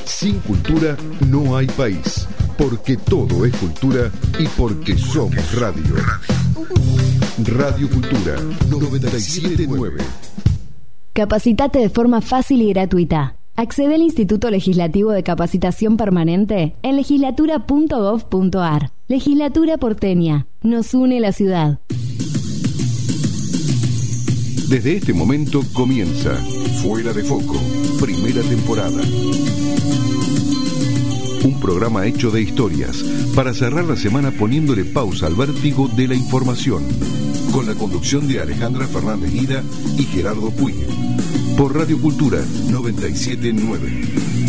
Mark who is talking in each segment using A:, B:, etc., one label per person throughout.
A: Sin cultura no hay país, porque todo es cultura y porque somos radio. Radio Cultura 979.
B: Capacitate de forma fácil y gratuita. Accede al Instituto Legislativo de Capacitación Permanente en legislatura.gov.ar. Legislatura porteña. Nos une la ciudad.
A: Desde este momento comienza Fuera de Foco, primera temporada. Un programa hecho de historias para cerrar la semana poniéndole pausa al vértigo de la información. Con la conducción de Alejandra Fernández Guida y Gerardo Puig. Por Radio Cultura 979.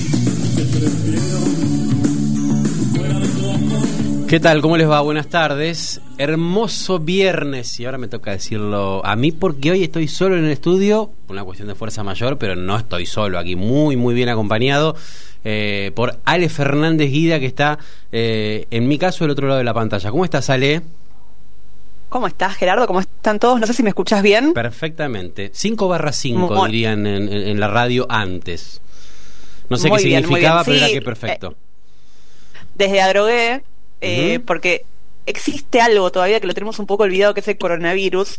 C: ¿Qué tal? ¿Cómo les va? Buenas tardes. Hermoso viernes, y ahora me toca decirlo a mí porque hoy estoy solo en el estudio, por una cuestión de fuerza mayor, pero no estoy solo aquí, muy bien acompañado por Ale Fernández Guida, que está, en mi caso, del otro lado de la pantalla. ¿Cómo estás, Ale?
D: ¿Cómo estás, Gerardo? ¿Cómo están todos? No sé si me escuchas bien.
C: Perfectamente. 5/5 dirían en la radio antes. No sé qué
D: bien,
C: significaba,
D: sí,
C: pero era que perfecto.
D: Desde Adrogué, porque existe algo todavía que lo tenemos un poco olvidado, que es el coronavirus.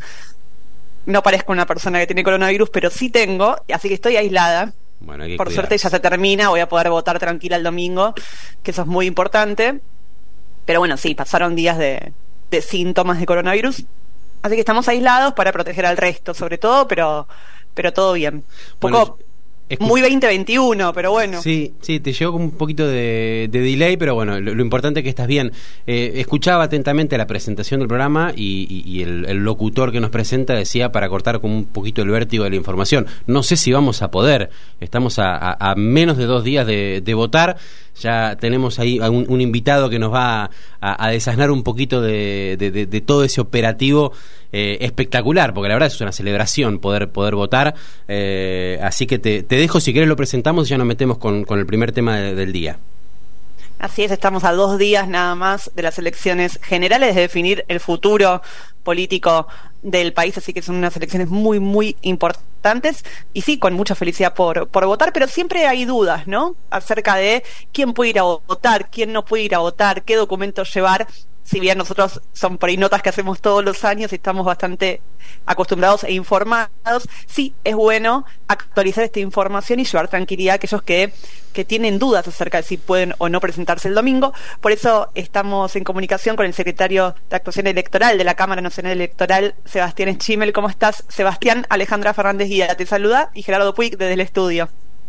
D: No parezco una persona que tiene coronavirus, pero sí tengo, así que estoy aislada.
C: Bueno, hay que
D: por
C: cuidarse.
D: suerte ya se termina, voy a poder votar tranquila el domingo, que eso es muy importante. Pero bueno, sí, pasaron días de síntomas de coronavirus, así que estamos aislados para proteger al resto, sobre todo, pero todo bien.
C: Bueno,
D: muy 2021, pero bueno.
C: Sí, te llegó con un poquito de delay, pero bueno, lo importante es que estás bien. Escuchaba atentamente la presentación del programa y el locutor que nos presenta decía, para cortar con un poquito el vértigo de la información. No sé si vamos a poder. Estamos a menos de 2 días de votar. Ya tenemos ahí un invitado que nos va a desasnar un poquito de todo ese operativo espectacular, porque la verdad es una celebración poder votar. Así que te dejo, si querés lo presentamos y ya nos metemos con el primer tema del día.
D: Así es, estamos a 2 días nada más de las elecciones generales, de definir el futuro político del país, así que son unas elecciones muy importantes, y sí, con mucha felicidad por votar, pero siempre hay dudas, ¿no?, acerca de quién puede ir a votar, quién no puede ir a votar, qué documentos llevar. Si bien nosotros son por ahí notas que hacemos todos los años y estamos bastante acostumbrados e informados, sí es bueno actualizar esta información y llevar tranquilidad a aquellos que tienen dudas acerca de si pueden o no presentarse el domingo. Por eso estamos en comunicación con el secretario de Actuación Electoral de la Cámara Nacional Electoral, Sebastián Schimel. ¿Cómo estás, Sebastián? Alejandra Fernández Guida te saluda y Gerardo Puig desde el estudio.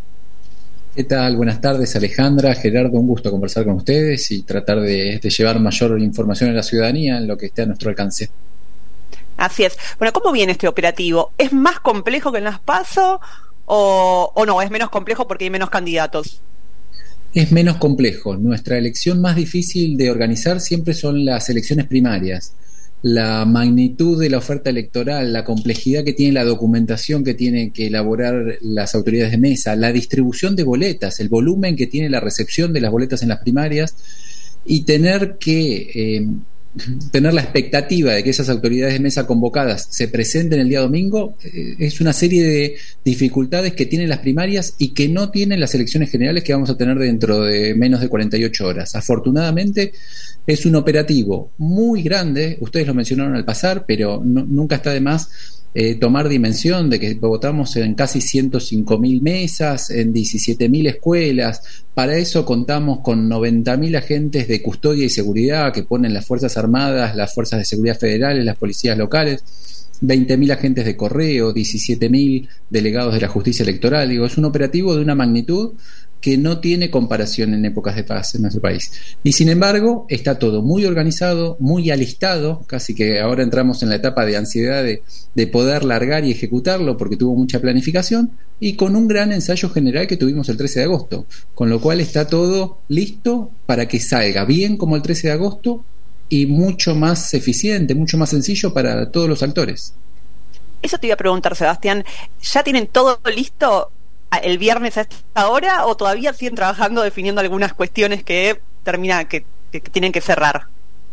E: ¿Qué tal? Buenas tardes, Alejandra, Gerardo, un gusto conversar con ustedes y tratar de llevar mayor información a la ciudadanía en lo que esté a nuestro alcance.
D: Así es. Bueno, ¿cómo viene este operativo? ¿Es más complejo que en las PASO o no? ¿Es menos complejo porque hay menos candidatos?
E: Es menos complejo. Nuestra elección más difícil de organizar siempre son las elecciones primarias. La magnitud de la oferta electoral, la complejidad que tiene la documentación que tienen que elaborar las autoridades de mesa, la distribución de boletas, el volumen que tiene la recepción de las boletas en las primarias, y tener que tener la expectativa de que esas autoridades de mesa convocadas se presenten el día domingo, es una serie de dificultades que tienen las primarias y que no tienen las elecciones generales que vamos a tener dentro de menos de 48 horas. Afortunadamente es un operativo muy grande, ustedes lo mencionaron al pasar, pero nunca está de más tomar dimensión de que votamos en casi 105.000 mesas, en 17.000 escuelas. Para eso contamos con 90.000 agentes de custodia y seguridad que ponen las Fuerzas Armadas, las Fuerzas de Seguridad Federales, las policías locales, 20.000 agentes de correo, 17.000 delegados de la justicia electoral. Digo, es un operativo de una magnitud que no tiene comparación en épocas de paz en nuestro país. Y sin embargo, está todo muy organizado, muy alistado, casi que ahora entramos en la etapa de ansiedad de poder largar y ejecutarlo porque tuvo mucha planificación, y con un gran ensayo general que tuvimos el 13 de agosto, con lo cual está todo listo para que salga bien como el 13 de agosto y mucho más eficiente, mucho más sencillo para todos los actores.
D: Eso te iba a preguntar, Sebastián, ¿ya tienen todo listo el viernes a esta hora o todavía siguen trabajando definiendo algunas cuestiones que tienen que cerrar?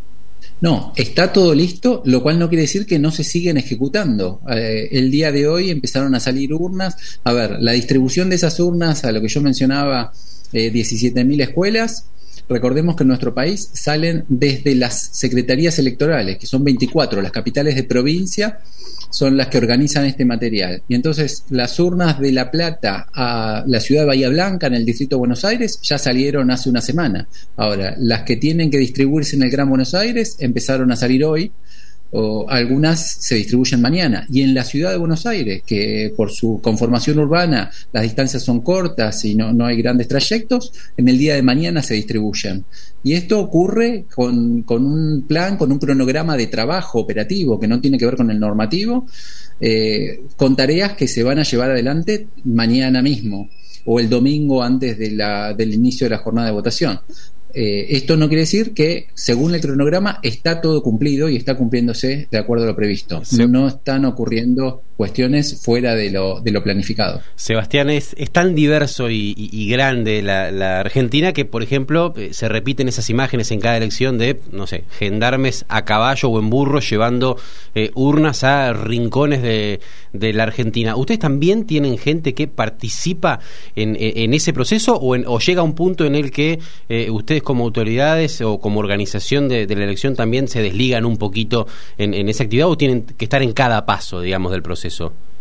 E: No, está todo listo, lo cual no quiere decir que no se siguen ejecutando. El día de hoy empezaron a salir urnas. A ver, la distribución de esas urnas, a lo que yo mencionaba 17.000 escuelas. Recordemos que en nuestro país salen desde las secretarías electorales, que son 24, las capitales de provincia son las que organizan este material. Y entonces las urnas de La Plata a la ciudad de Bahía Blanca, en el distrito de Buenos Aires, ya salieron hace una semana. Ahora, las que tienen que distribuirse en el Gran Buenos Aires empezaron a salir hoy, o algunas se distribuyen mañana. Y en la ciudad de Buenos Aires, que por su conformación urbana las distancias son cortas y no hay grandes trayectos, en el día de mañana se distribuyen. Y esto ocurre con un plan, con un cronograma de trabajo operativo que no tiene que ver con el normativo, con tareas que se van a llevar adelante mañana mismo o el domingo antes del inicio de la jornada de votación. Esto no quiere decir que, según el cronograma, está todo cumplido y está cumpliéndose de acuerdo a lo previsto. Sí. No están ocurriendo cuestiones fuera de lo planificado.
C: Sebastián, es tan diverso y grande la Argentina que, por ejemplo, se repiten esas imágenes en cada elección de, no sé, gendarmes a caballo o en burro llevando urnas a rincones de la Argentina. ¿Ustedes también tienen gente que participa en ese proceso o llega a un punto en el que ustedes como autoridades o como organización de la elección también se desligan un poquito en esa actividad o tienen que estar en cada paso, digamos, del proceso?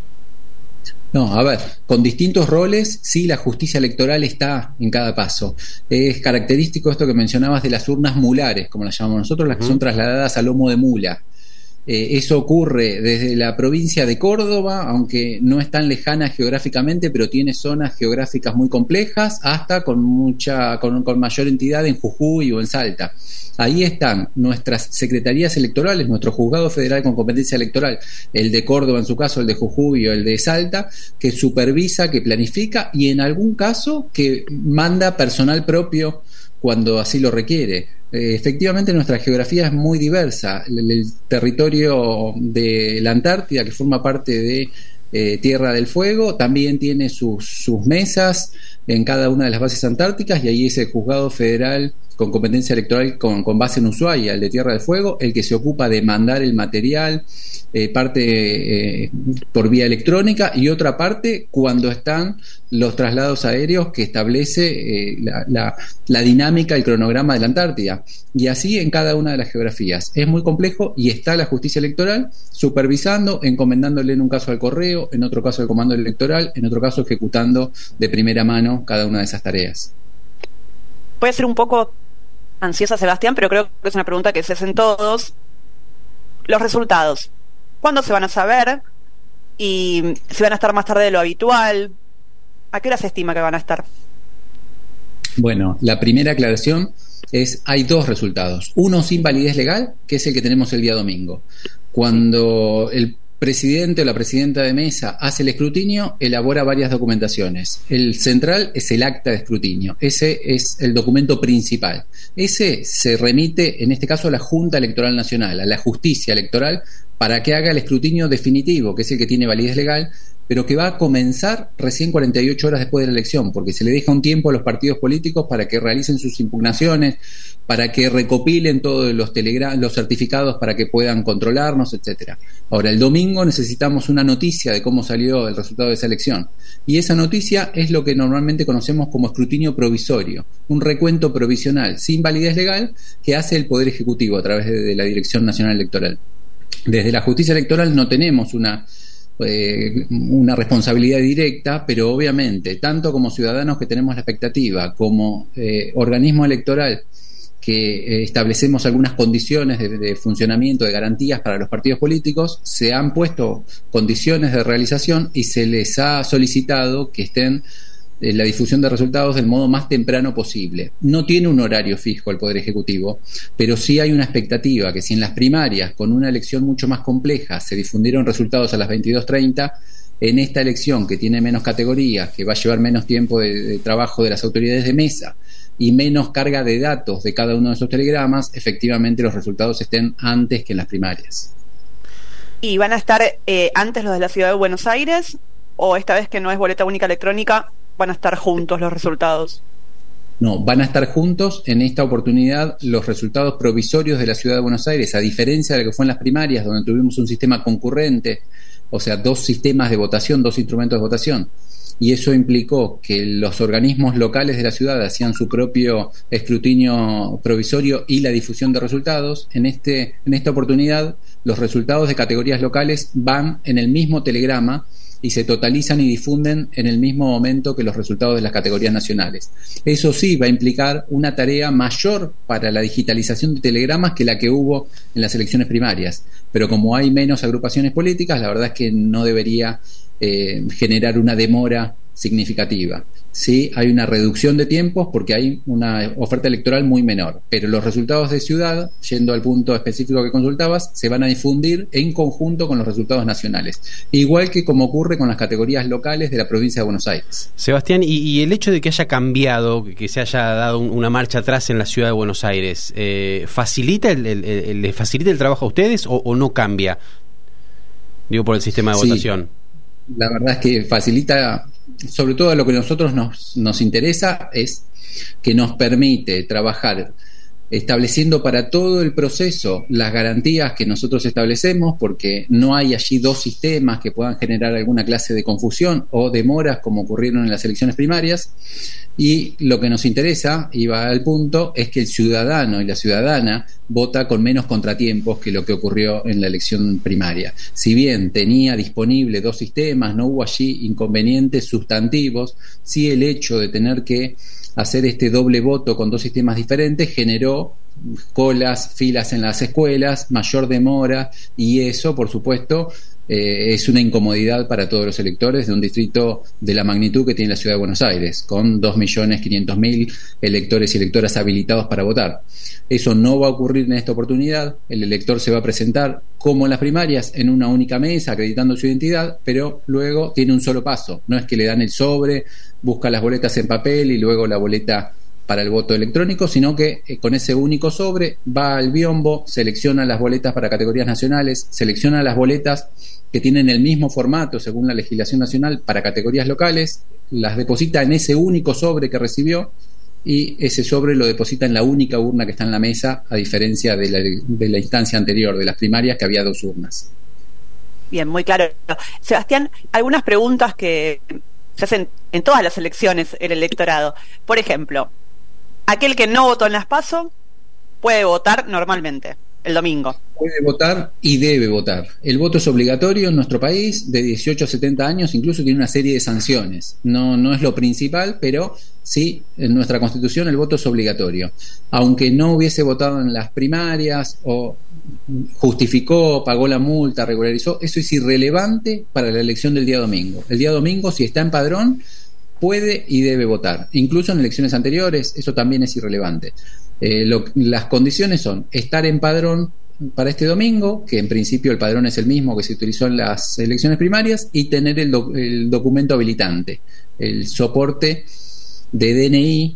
E: No, a ver, con distintos roles, sí, la justicia electoral está en cada paso. Es característico esto que mencionabas de las urnas mulares, como las llamamos nosotros, las que son trasladadas a lomo de mula. Eso ocurre desde la provincia de Córdoba, aunque no es tan lejana geográficamente, pero tiene zonas geográficas muy complejas, hasta con mayor entidad en Jujuy o en Salta. Ahí están nuestras secretarías electorales, nuestro juzgado federal con competencia electoral, el de Córdoba en su caso, el de Jujuy o el de Salta, que supervisa, que planifica y en algún caso que manda personal propio cuando así lo requiere. Efectivamente nuestra geografía es muy diversa. El territorio de la Antártida, que forma parte de Tierra del Fuego, también tiene sus mesas en cada una de las bases antárticas y ahí es el juzgado federal con competencia electoral con base en Ushuaia, el de Tierra del Fuego, el que se ocupa de mandar el material, parte por vía electrónica y otra parte cuando están los traslados aéreos que establece la dinámica, el cronograma de la Antártida. Y así en cada una de las geografías. Es muy complejo y está la justicia electoral supervisando, encomendándole en un caso al correo, en otro caso al comando electoral, en otro caso ejecutando de primera mano cada una de esas tareas.
D: Puede ser un poco ansiosa, Sebastián, pero creo que es una pregunta que se hacen todos. Los resultados, ¿cuándo se van a saber? Y si van a estar más tarde de lo habitual, ¿a qué hora se estima que van a estar?
E: Bueno, la primera aclaración es, hay dos resultados. Uno sin validez legal, que es el que tenemos el día domingo. Cuando el presidente o la presidenta de mesa hace el escrutinio, elabora varias documentaciones. El central es el acta de escrutinio. Ese es el documento principal. Ese se remite, en este caso, a la Junta Electoral Nacional, a la Justicia Electoral, para que haga el escrutinio definitivo, que es el que tiene validez legal, pero que va a comenzar recién 48 horas después de la elección, porque se le deja un tiempo a los partidos políticos para que realicen sus impugnaciones, para que recopilen todos los certificados para que puedan controlarnos, etcétera. Ahora, el domingo necesitamos una noticia de cómo salió el resultado de esa elección, y esa noticia es lo que normalmente conocemos como escrutinio provisorio, un recuento provisional sin validez legal que hace el Poder Ejecutivo a través de la Dirección Nacional Electoral. Desde la Justicia Electoral no tenemos una responsabilidad directa, pero obviamente, tanto como ciudadanos que tenemos la expectativa, como organismo electoral que establecemos algunas condiciones de funcionamiento, de garantías para los partidos políticos, se han puesto condiciones de realización y se les ha solicitado que estén la difusión de resultados del modo más temprano posible. No tiene un horario fijo el Poder Ejecutivo, pero sí hay una expectativa que si en las primarias, con una elección mucho más compleja, se difundieron resultados a las 22:30, en esta elección que tiene menos categorías, que va a llevar menos tiempo de trabajo de las autoridades de mesa y menos carga de datos de cada uno de esos telegramas, efectivamente los resultados estén antes que en las primarias.
D: ¿Y van a estar antes los de la Ciudad de Buenos Aires? ¿O esta vez que no es boleta única electrónica, van a estar juntos los resultados?
E: No, van a estar juntos. En esta oportunidad los resultados provisorios de la Ciudad de Buenos Aires, a diferencia de lo que fue en las primarias, donde tuvimos un sistema concurrente, o sea, dos sistemas de votación, dos instrumentos de votación, y eso implicó que los organismos locales de la ciudad hacían su propio escrutinio provisorio y la difusión de resultados. En esta oportunidad, los resultados de categorías locales van en el mismo telegrama y se totalizan y difunden en el mismo momento que los resultados de las categorías nacionales. Eso sí va a implicar una tarea mayor para la digitalización de telegramas que la que hubo en las elecciones primarias, pero como hay menos agrupaciones políticas, la verdad es que no debería generar una demora significativa. Sí, hay una reducción de tiempos porque hay una oferta electoral muy menor, pero los resultados de ciudad, yendo al punto específico que consultabas, se van a difundir en conjunto con los resultados nacionales, igual que como ocurre con las categorías locales de la provincia de Buenos Aires.
C: Sebastián, y el hecho de que haya cambiado, que se haya dado una marcha atrás en la ciudad de Buenos Aires, ¿facilita ¿le facilita el trabajo a ustedes o no cambia? Digo, por el sistema de votación.
E: La verdad es que facilita. Sobre todo lo que a nosotros nos interesa es que nos permite trabajar estableciendo para todo el proceso las garantías que nosotros establecemos, porque no hay allí dos sistemas que puedan generar alguna clase de confusión o demoras como ocurrieron en las elecciones primarias. Y lo que nos interesa, y va al punto, es que el ciudadano y la ciudadana vota con menos contratiempos que lo que ocurrió en la elección primaria. Si bien tenía disponible dos sistemas, no hubo allí inconvenientes sustantivos, sí el hecho de tener que hacer este doble voto con dos sistemas diferentes generó colas, filas en las escuelas, mayor demora, y eso, por supuesto, es una incomodidad para todos los electores de un distrito de la magnitud que tiene la ciudad de Buenos Aires, con 2.500.000 electores y electoras habilitados para votar. Eso no va a ocurrir en esta oportunidad. El elector se va a presentar como en las primarias en una única mesa acreditando su identidad, pero luego tiene un solo paso. No es que le dan el sobre, busca las boletas en papel y luego la boleta para el voto electrónico, sino que con ese único sobre va al biombo, selecciona las boletas para categorías nacionales, selecciona las boletas que tienen el mismo formato según la legislación nacional para categorías locales, las deposita en ese único sobre que recibió y ese sobre lo deposita en la única urna que está en la mesa, a diferencia de la instancia anterior, de las primarias, que había dos urnas.
D: Bien, muy claro. Sebastián, algunas preguntas que se hacen en todas las elecciones el electorado. Por ejemplo, aquel que no votó en las PASO puede votar normalmente el domingo.
E: Puede votar y debe votar. El voto es obligatorio en nuestro país, de 18 a 70 años, incluso tiene una serie de sanciones. No es lo principal, pero sí, en nuestra Constitución el voto es obligatorio. Aunque no hubiese votado en las primarias o justificó, pagó la multa, regularizó, eso es irrelevante para la elección del día domingo. El día domingo, si está en padrón, puede y debe votar. Incluso en elecciones anteriores, eso también es irrelevante. Las condiciones son estar en padrón para este domingo, que en principio el padrón es el mismo que se utilizó en las elecciones primarias, y tener el documento habilitante, el soporte de DNI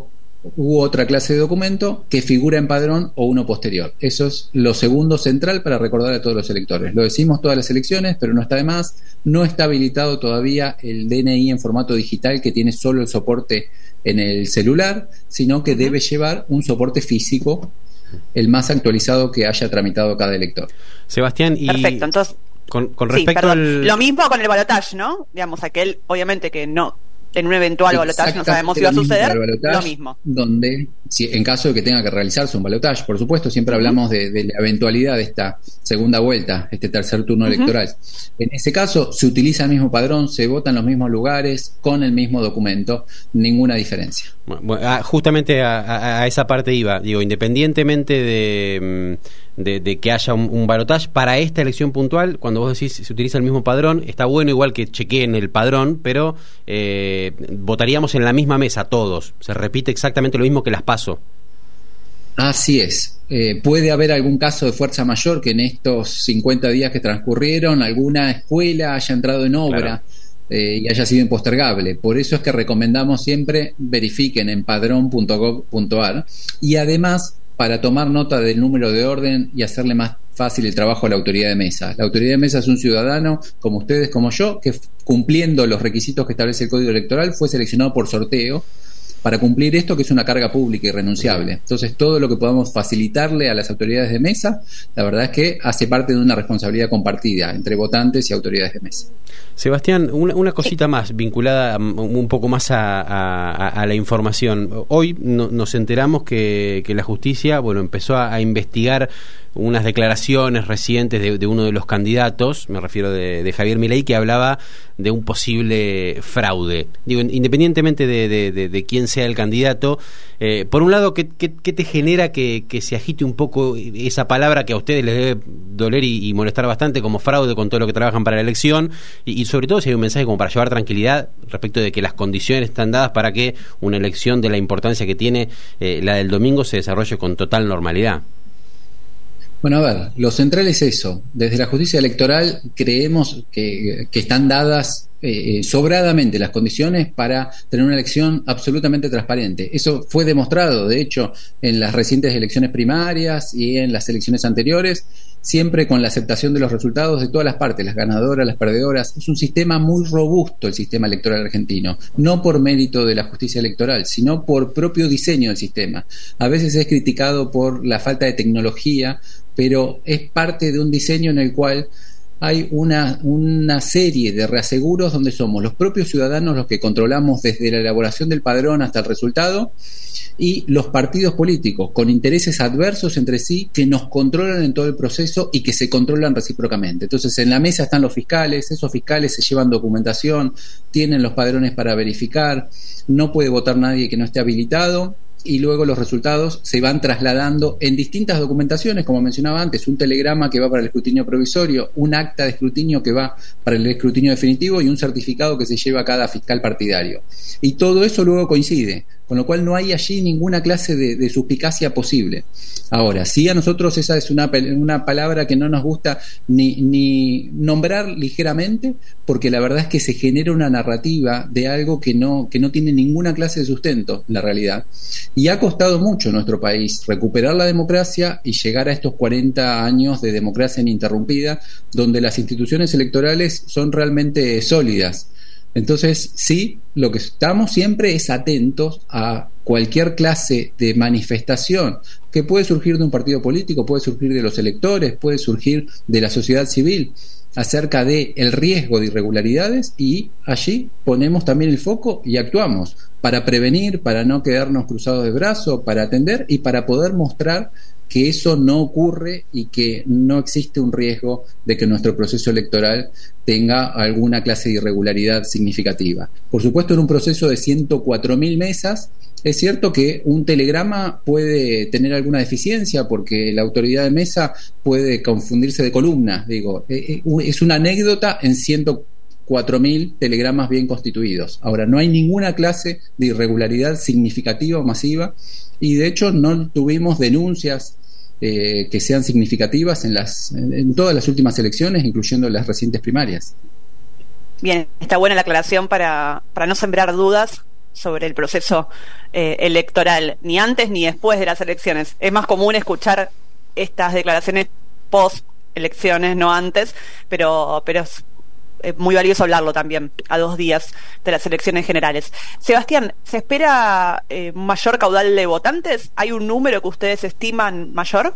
E: u otra clase de documento que figura en padrón o uno posterior. Eso es lo segundo central para recordar a todos los electores. Lo decimos todas las elecciones, pero no está de más. No está habilitado todavía el DNI en formato digital, que tiene solo el soporte en el celular, sino que debe llevar un soporte físico, el más actualizado que haya tramitado cada elector.
C: Sebastián, y
D: perfecto, entonces
C: con respecto al...
D: Lo mismo con el balotaje, ¿no? Digamos, aquel, obviamente que no, en un eventual balotaje no sabemos si va a suceder, lo mismo.
E: Donde, si, en caso de que tenga que realizarse un balotaje, por supuesto, siempre hablamos de la eventualidad de esta segunda vuelta, este tercer turno electoral. En ese caso, se utiliza el mismo padrón, se vota en los mismos lugares, con el mismo documento, ninguna diferencia.
C: Bueno, justamente a esa parte iba, digo, independientemente de que haya un balotaje, para esta elección puntual, cuando vos decís se utiliza el mismo padrón, está bueno igual que chequeen el padrón, pero votaríamos en la misma mesa todos, se repite exactamente lo mismo que las PASO.
E: Así es. Puede haber algún caso de fuerza mayor que en estos 50 días que transcurrieron alguna escuela haya entrado en obra, claro, y haya sido impostergable. Por eso es que recomendamos siempre verifiquen en padrón.gov.ar, y además para tomar nota del número de orden y hacerle más fácil el trabajo a la autoridad de mesa. La autoridad de mesa es un ciudadano como ustedes, como yo, que cumpliendo los requisitos que establece el Código Electoral fue seleccionado por sorteo para cumplir esto, que es una carga pública irrenunciable. Entonces, todo lo que podamos facilitarle a las autoridades de mesa, la verdad es que hace parte de una responsabilidad compartida entre votantes y autoridades de mesa.
C: Sebastián, una cosita más vinculada un poco más a la información. Hoy nos enteramos que la justicia, bueno, empezó a investigar unas declaraciones recientes de uno de los candidatos, me refiero de Javier Milei, que hablaba de un posible fraude. Digo, independientemente de quién sea el candidato, por un lado, ¿qué te genera que se agite un poco esa palabra que a ustedes les debe doler y molestar bastante como fraude con todo lo que trabajan para la elección? Y sobre todo si hay un mensaje como para llevar tranquilidad respecto de que las condiciones están dadas para que una elección de la importancia que tiene la del domingo se desarrolle con total normalidad.
E: Bueno, a ver, lo central es eso. Desde la justicia electoral creemos que están dadas sobradamente las condiciones para tener una elección absolutamente transparente. Eso fue demostrado, de hecho, en las recientes elecciones primarias y en las elecciones anteriores, siempre con la aceptación de los resultados de todas las partes, las ganadoras, las perdedoras. Es un sistema muy robusto el sistema electoral argentino, no por mérito de la justicia electoral, sino por propio diseño del sistema. A veces es criticado por la falta de tecnología, pero es parte de un diseño en el cual hay una serie de reaseguros donde somos los propios ciudadanos los que controlamos desde la elaboración del padrón hasta el resultado, y los partidos políticos con intereses adversos entre sí que nos controlan en todo el proceso y que se controlan recíprocamente. Entonces, en la mesa están los fiscales, esos fiscales se llevan documentación, tienen los padrones para verificar, no puede votar nadie que no esté habilitado, y luego los resultados se van trasladando en distintas documentaciones, como mencionaba antes, un telegrama que va para el escrutinio provisorio, un acta de escrutinio que va para el escrutinio definitivo y un certificado que se lleva a cada fiscal partidario. Y todo eso luego coincide, con lo cual no hay allí ninguna clase de suspicacia posible. Ahora, sí, a nosotros esa es una palabra que no nos gusta ni nombrar ligeramente, porque la verdad es que se genera una narrativa de algo que no tiene ninguna clase de sustento en la realidad. Y ha costado mucho a nuestro país recuperar la democracia y llegar a estos 40 años de democracia ininterrumpida, donde las instituciones electorales son realmente sólidas. Entonces, sí, lo que estamos siempre es atentos a cualquier clase de manifestación que puede surgir de un partido político, puede surgir de los electores, puede surgir de la sociedad civil, acerca de el riesgo de irregularidades, y allí ponemos también el foco y actuamos para prevenir, para no quedarnos cruzados de brazos, para atender y para poder mostrar que eso no ocurre y que no existe un riesgo de que nuestro proceso electoral tenga alguna clase de irregularidad significativa. Por supuesto, en un proceso de 104.000 mesas, es cierto que un telegrama puede tener alguna deficiencia porque la autoridad de mesa puede confundirse de columna. Digo, es una anécdota en 104.000 telegramas bien constituidos. Ahora, no hay ninguna clase de irregularidad significativa o masiva, y de hecho no tuvimos denuncias que sean significativas en todas las últimas elecciones, incluyendo las recientes primarias.
D: Bien, está buena la aclaración para no sembrar dudas sobre el proceso electoral, ni antes ni después de las elecciones. Es más común escuchar estas declaraciones post elecciones, no antes, pero es muy valioso hablarlo también a 2 días de las elecciones generales. Sebastián, ¿se espera mayor caudal de votantes? ¿Hay un número que ustedes estiman mayor?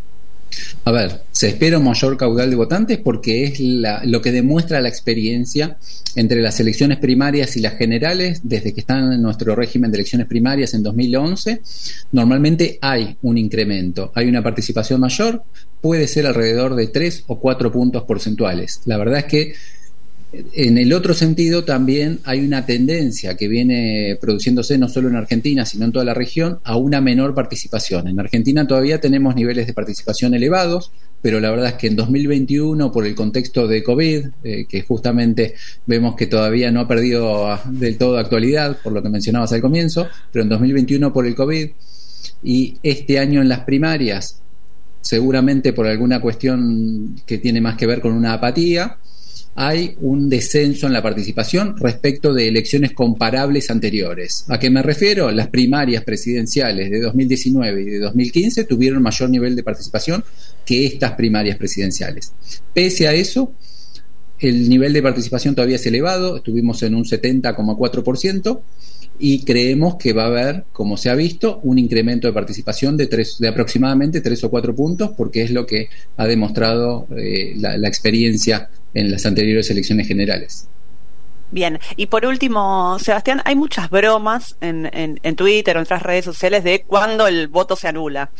E: A ver, se espera un mayor caudal de votantes porque es lo que demuestra la experiencia entre las elecciones primarias y las generales. Desde que están en nuestro régimen de elecciones primarias en 2011, normalmente hay un incremento, hay una participación mayor, puede ser alrededor de 3 o 4 puntos porcentuales. La verdad es que en el otro sentido también hay una tendencia que viene produciéndose no solo en Argentina, sino en toda la región, a una menor participación. En Argentina todavía tenemos niveles de participación elevados, pero la verdad es que en 2021, por el contexto de COVID, que justamente vemos que todavía no ha perdido del todo actualidad, por lo que mencionabas al comienzo, pero en 2021 por el COVID, y este año en las primarias, seguramente por alguna cuestión que tiene más que ver con una apatía, hay un descenso en la participación respecto de elecciones comparables anteriores. ¿A qué me refiero? Las primarias presidenciales de 2019 y de 2015 tuvieron mayor nivel de participación que estas primarias presidenciales. Pese a eso, el nivel de participación todavía es elevado, estuvimos en un 70,4%, y creemos que va a haber, como se ha visto, un incremento de participación de aproximadamente 3 o 4 puntos, porque es lo que ha demostrado la experiencia en las anteriores elecciones generales.
D: Bien, y por último, Sebastián, hay muchas bromas en Twitter o en otras redes sociales de cuándo el voto se anula.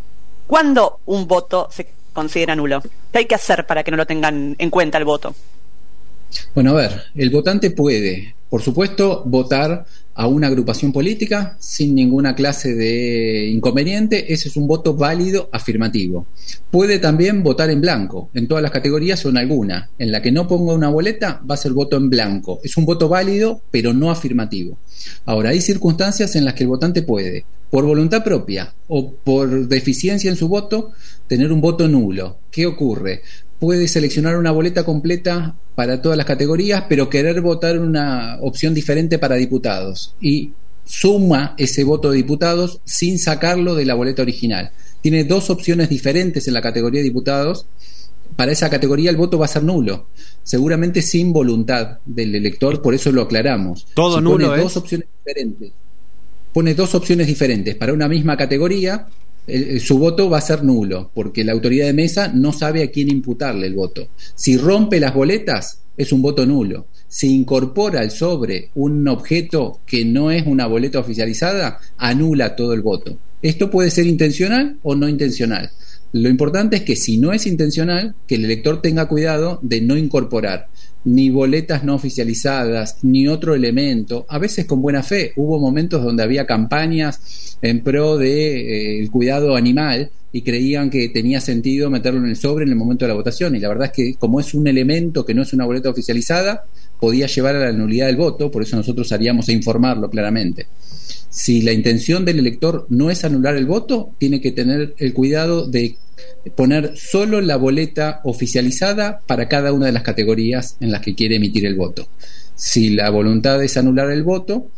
D: ¿Cuándo un voto se considera nulo? ¿Qué hay que hacer para que no lo tengan en cuenta el voto?
E: Bueno, a ver, el votante puede, por supuesto, votar a una agrupación política sin ninguna clase de inconveniente. Ese es un voto válido afirmativo. Puede también votar en blanco, en todas las categorías o en alguna. En la que no ponga una boleta va a ser voto en blanco. Es un voto válido, pero no afirmativo. Ahora, hay circunstancias en las que el votante puede, por voluntad propia o por deficiencia en su voto, tener un voto nulo. ¿Qué ocurre? Puede seleccionar una boleta completa para todas las categorías, pero querer votar una opción diferente para diputados, y suma ese voto de diputados sin sacarlo de la boleta original. Tiene 2 opciones diferentes en la categoría de diputados. Para esa categoría el voto va a ser nulo, seguramente sin voluntad del elector, por eso lo aclaramos.
C: Todo
E: si
C: nulo
E: pone 2 opciones diferentes, pone 2 opciones diferentes para una misma categoría, su voto va a ser nulo, porque la autoridad de mesa no sabe a quién imputarle el voto. Si rompe las boletas, es un voto nulo. Si incorpora al sobre un objeto que no es una boleta oficializada, anula todo el voto. Esto puede ser intencional o no intencional. Lo importante es que si no es intencional, que el elector tenga cuidado de no incorporar ni boletas no oficializadas, ni otro elemento, a veces con buena fe. Hubo momentos donde había campañas en pro de el cuidado animal y creían que tenía sentido meterlo en el sobre en el momento de la votación, y la verdad es que como es un elemento que no es una boleta oficializada, podía llevar a la nulidad del voto. Por eso nosotros haríamos a informarlo claramente. Si la intención del elector no es anular el voto, tiene que tener el cuidado de poner solo la boleta oficializada para cada una de las categorías en las que quiere emitir el voto. Si la voluntad es anular el voto,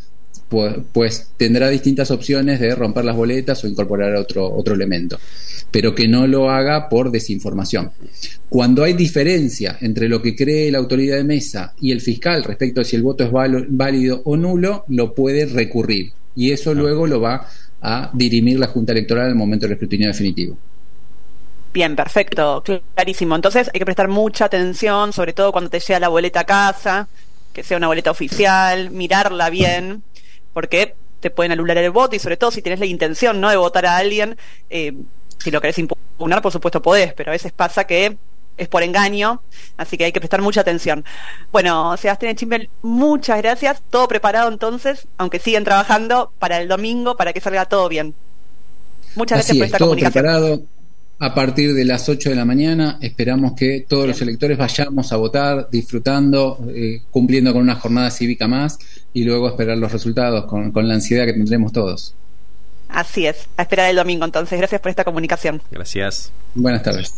E: pues tendrá distintas opciones de romper las boletas o incorporar otro elemento, pero que no lo haga por desinformación. Cuando hay diferencia entre lo que cree la autoridad de mesa y el fiscal respecto a si el voto es válido o nulo, lo puede recurrir, y eso luego lo va a dirimir la Junta Electoral en el momento del escrutinio definitivo.
D: Bien, perfecto, clarísimo. Entonces hay que prestar mucha atención, sobre todo cuando te llega la boleta a casa, que sea una boleta oficial, mirarla bien, porque te pueden anular el voto, y sobre todo si tienes la intención, ¿no?, de votar a alguien. Si lo querés impugnar, por supuesto podés, pero a veces pasa que es por engaño, así que hay que prestar mucha atención. Bueno, Sebastián Echimbel, muchas gracias. Todo preparado entonces, aunque siguen trabajando, para el domingo, para que salga todo bien. Muchas gracias por esta comunicación.
E: Todo preparado. A partir de las 8 de la mañana esperamos que todos los electores vayamos a votar, disfrutando, cumpliendo con una jornada cívica más, y luego esperar los resultados con la ansiedad que tendremos todos.
D: Así es, a esperar el domingo entonces. Gracias por esta comunicación.
C: Gracias.
E: Buenas tardes.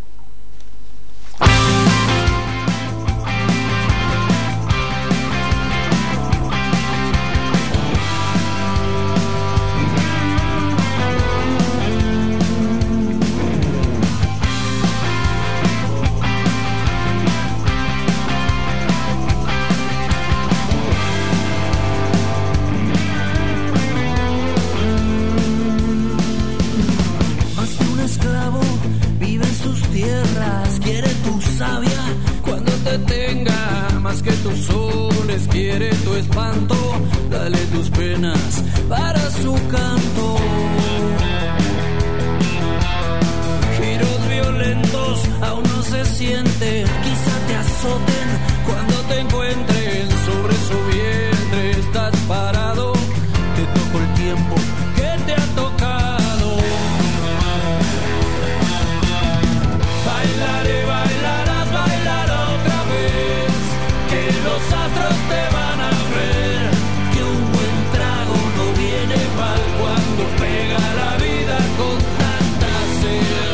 F: Quiere tu espanto, dale tus penas para su canto. Giros violentos aún no se sienten, quizá te azoten cuando te encuentren sobre su vientre. Estás parado, te tocó el tiempo que te ha tocado. Bailaré, bailarás, bailará otra vez, que los astros te van a ver, que un buen trago no viene mal cuando pega la vida con tanta sed.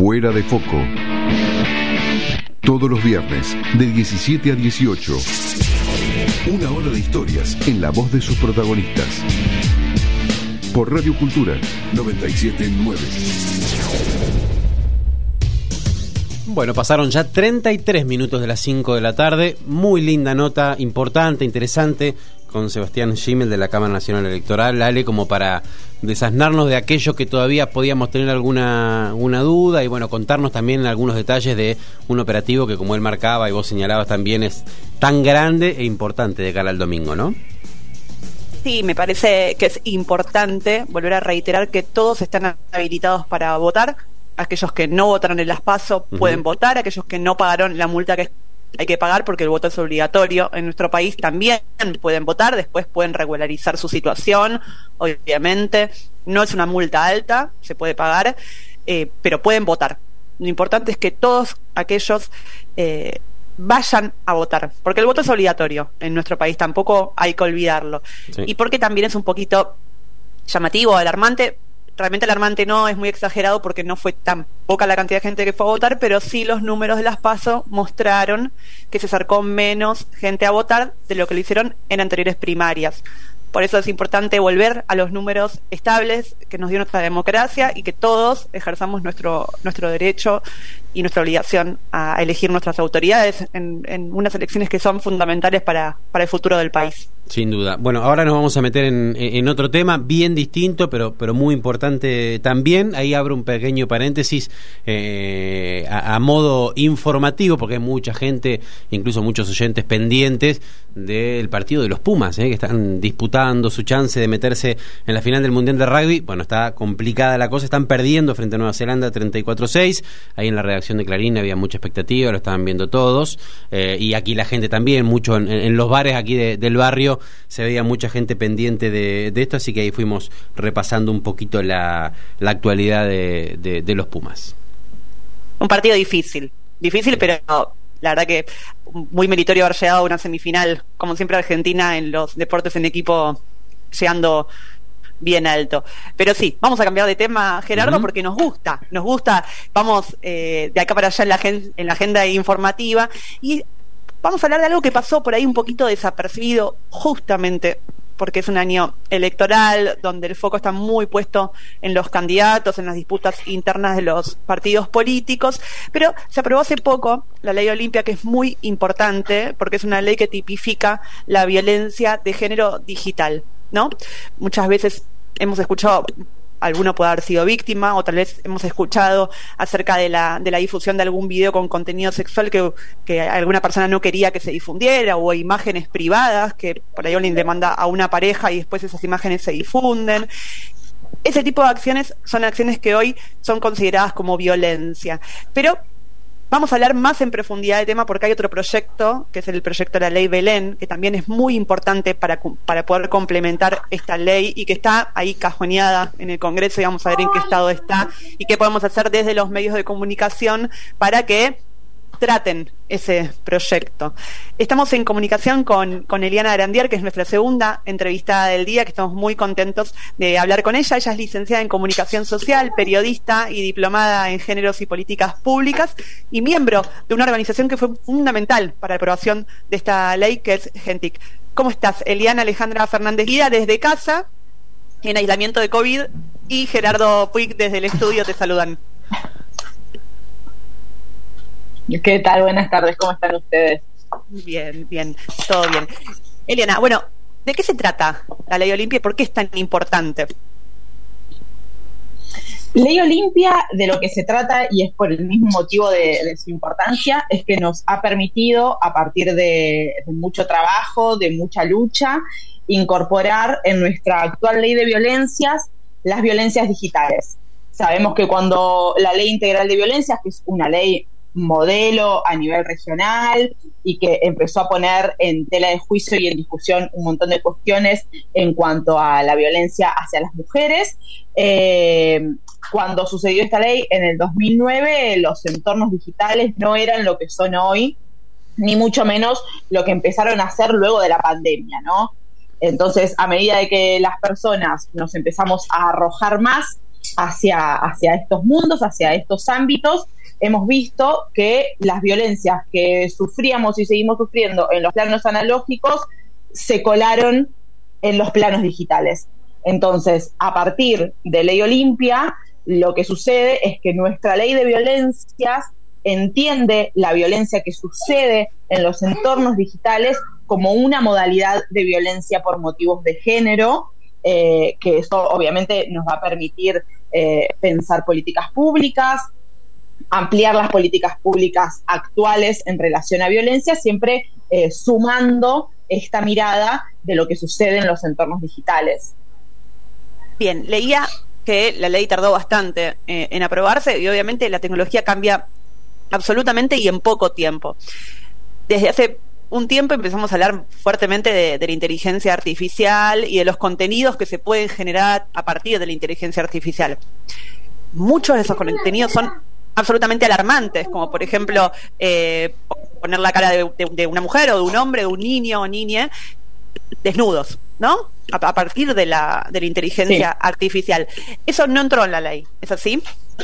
A: Fuera de Foco. Todos los viernes, de 17 a 18. Una hora de historias en la voz de sus protagonistas. Por Radio Cultura 97.9.
C: Bueno, pasaron ya 33 minutos de las 5 de la tarde. Muy linda nota, importante, interesante, con Sebastián Schimmel de la Cámara Nacional Electoral. Ale, como para desasnarnos de aquello que todavía podíamos tener alguna duda y bueno, contarnos también algunos detalles de un operativo que, como él marcaba y vos señalabas también, es tan grande e importante de cara al domingo, ¿no?
D: Sí, me parece que es importante volver a reiterar que todos están habilitados para votar. Aquellos que no votaron en las PASO pueden votar, aquellos que no pagaron la multa que hay que pagar porque el voto es obligatorio en nuestro país también pueden votar, después pueden regularizar su situación, obviamente no es una multa alta, se puede pagar, pero pueden votar. Lo importante es que todos aquellos vayan a votar, porque el voto es obligatorio en nuestro país, tampoco hay que olvidarlo. Sí. Y porque también es un poquito llamativo, alarmante. Realmente alarmante no, es muy exagerado porque no fue tan poca la cantidad de gente que fue a votar, pero sí los números de las PASO mostraron que se acercó menos gente a votar de lo que lo hicieron en anteriores primarias. Por eso es importante volver a los números estables que nos dio nuestra democracia y que todos ejerzamos nuestro derecho y nuestra obligación a elegir nuestras autoridades en unas elecciones que son fundamentales para el futuro del país.
C: Sin duda. Bueno, ahora nos vamos a meter en otro tema bien distinto, pero muy importante también. Ahí abro un pequeño paréntesis a modo informativo, porque hay mucha gente, incluso muchos oyentes pendientes del partido de los Pumas, que están disputando su chance de meterse en la final del Mundial de Rugby. Bueno, está complicada la cosa, están perdiendo frente a Nueva Zelanda 34-6. Ahí en la redacción de Clarín había mucha expectativa, lo estaban viendo todos, y aquí la gente también, mucho en los bares aquí del barrio se veía mucha gente pendiente de esto, así que ahí fuimos repasando un poquito la actualidad de los Pumas.
D: Un partido difícil, pero la verdad que muy meritorio haber llegado a una semifinal, como siempre Argentina en los deportes en equipo llegando bien alto. Pero sí, vamos a cambiar de tema, Gerardo, porque nos gusta, vamos de acá para allá en la agenda informativa y vamos a hablar de algo que pasó por ahí un poquito desapercibido, justamente porque es un año electoral donde el foco está muy puesto en los candidatos, en las disputas internas de los partidos políticos, pero se aprobó hace poco la Ley Olimpia, que es muy importante porque es una ley que tipifica la violencia de género digital, ¿no? Muchas veces hemos escuchado, alguno puede haber sido víctima, o tal vez hemos escuchado acerca de la difusión de algún video con contenido sexual que alguna persona no quería que se difundiera, o imágenes privadas que por ahí alguien le manda a una pareja y después esas imágenes se difunden. Ese tipo de acciones son acciones que hoy son consideradas como violencia. Pero vamos a hablar más en profundidad del tema porque hay otro proyecto, que es el proyecto de la Ley Belén, que también es muy importante para poder complementar esta ley y que está ahí cajoneada en el Congreso, y vamos a ver en qué estado está y qué podemos hacer desde los medios de comunicación para que traten ese proyecto. Estamos en comunicación con Eliana Arandier, que es nuestra segunda entrevistada del día, que estamos muy contentos de hablar con ella. Ella es licenciada en Comunicación Social, periodista y diplomada en Géneros y Políticas Públicas y miembro de una organización que fue fundamental para la aprobación de esta ley, que es Gentic. ¿Cómo estás, Eliana Alejandra Fernández Guida, desde casa, en aislamiento de COVID, y Gerardo Puig desde el estudio te saludan?
G: ¿Qué tal? Buenas tardes, ¿cómo están ustedes?
D: Bien, todo bien. Eliana, bueno, ¿de qué se trata la Ley Olimpia y por qué es tan importante?
G: Ley Olimpia, de lo que se trata, y es por el mismo motivo de su importancia, es que nos ha permitido, a partir de mucho trabajo, de mucha lucha, incorporar en nuestra actual ley de violencias las violencias digitales. Sabemos que cuando la Ley Integral de Violencias, que es una ley modelo a nivel regional y que empezó a poner en tela de juicio y en discusión un montón de cuestiones en cuanto a la violencia hacia las mujeres. Cuando sucedió esta ley en el 2009, los entornos digitales no eran lo que son hoy, ni mucho menos lo que empezaron a hacer luego de la pandemia, ¿no? Entonces, a medida de que las personas nos empezamos a arrojar más hacia estos mundos, hacia estos ámbitos, hemos visto que las violencias que sufríamos y seguimos sufriendo en los planos analógicos se colaron en los planos digitales. Entonces, a partir de Ley Olimpia, lo que sucede es que nuestra ley de violencias entiende la violencia que sucede en los entornos digitales como una modalidad de violencia por motivos de género, que eso obviamente nos va a permitir pensar políticas públicas, ampliar las políticas públicas actuales en relación a violencia, siempre sumando esta mirada de lo que sucede en los entornos digitales.
D: Bien, leía que la ley tardó bastante en aprobarse y obviamente la tecnología cambia absolutamente y en poco tiempo. Desde hace un tiempo empezamos a hablar fuertemente de la inteligencia artificial y de los contenidos que se pueden generar a partir de la inteligencia artificial. Muchos de esos contenidos son absolutamente alarmantes, como por ejemplo poner la cara de una mujer o de un hombre, de un niño o niña desnudos, ¿no? A partir de la inteligencia artificial. Eso no entró en la ley, ¿es así?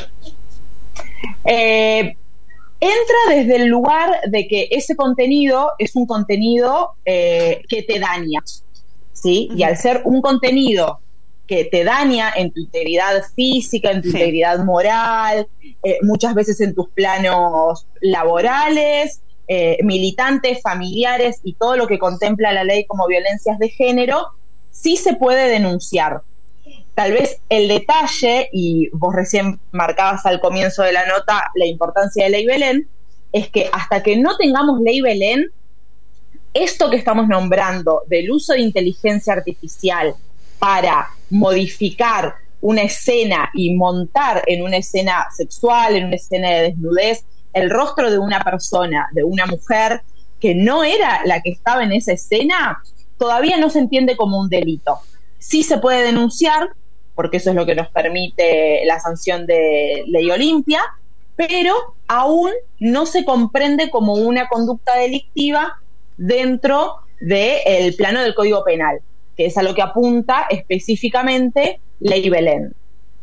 G: Entra desde el lugar de que ese contenido es un contenido que te daña, ¿sí? Uh-huh. Y al ser un contenido que te daña en tu integridad física, en tu integridad moral, muchas veces en tus planos laborales, militantes, familiares y todo lo que contempla la ley como violencias de género, sí se puede denunciar. Tal vez el detalle, y vos recién marcabas al comienzo de la nota la importancia de Ley Belén, es que hasta que no tengamos Ley Belén, esto que estamos nombrando del uso de inteligencia artificial para modificar una escena y montar en una escena sexual, en una escena de desnudez, el rostro de una persona, de una mujer que no era la que estaba en esa escena, todavía no se entiende como un delito. Sí se puede denunciar, porque eso es lo que nos permite la sanción de Ley Olimpia, pero aún no se comprende como una conducta delictiva dentro del plano del Código Penal, que es a lo que apunta específicamente Ley Belén.